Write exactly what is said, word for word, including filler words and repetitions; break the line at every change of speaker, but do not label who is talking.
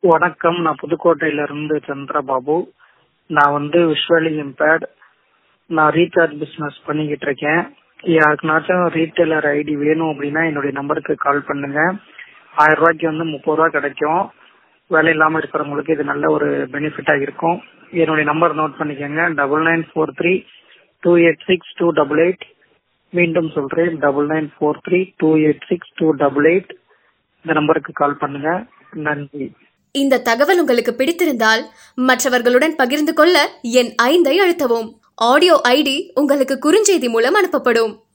வணக்கம். நான் புதுக்கோட்டையில இருந்து சந்திரபாபு. நான் வந்து விஷுவலி இம்பேர்ட். நான் ரீசார்ஜ் பிசினஸ் பண்ணிக்கிட்டு இருக்கேன். யாருக்குனாச்சும் ரீட்டைலர் ஐடி வேணும் அப்படின்னா என்னுடைய நம்பருக்கு கால் பண்ணுங்க. ஆயிரம் ரூபாய்க்கு வந்து முப்பது ரூபா கிடைக்கும். வேலை இல்லாம இருக்கிறவங்களுக்கு இது நல்ல ஒரு பெனிஃபிட்டா இருக்கும். என்னுடைய நம்பர் நோட் பண்ணிக்கோங்க. Double nine four three two eight six two double eight. மீண்டும் சொல்றேன், double nine four three two eight six two double eight. இந்த நம்பருக்கு கால் பண்ணுங்க. நன்றி.
இந்த தகவல் உங்களுக்கு பிடித்திருந்தால் மற்றவர்களுடன் பகிர்ந்து கொள்ள எண் ஐந்தை அழுத்தவும். ஆடியோ ஐடி உங்களுக்கு குறுஞ்செய்தி மூலம் அனுப்பப்படும்.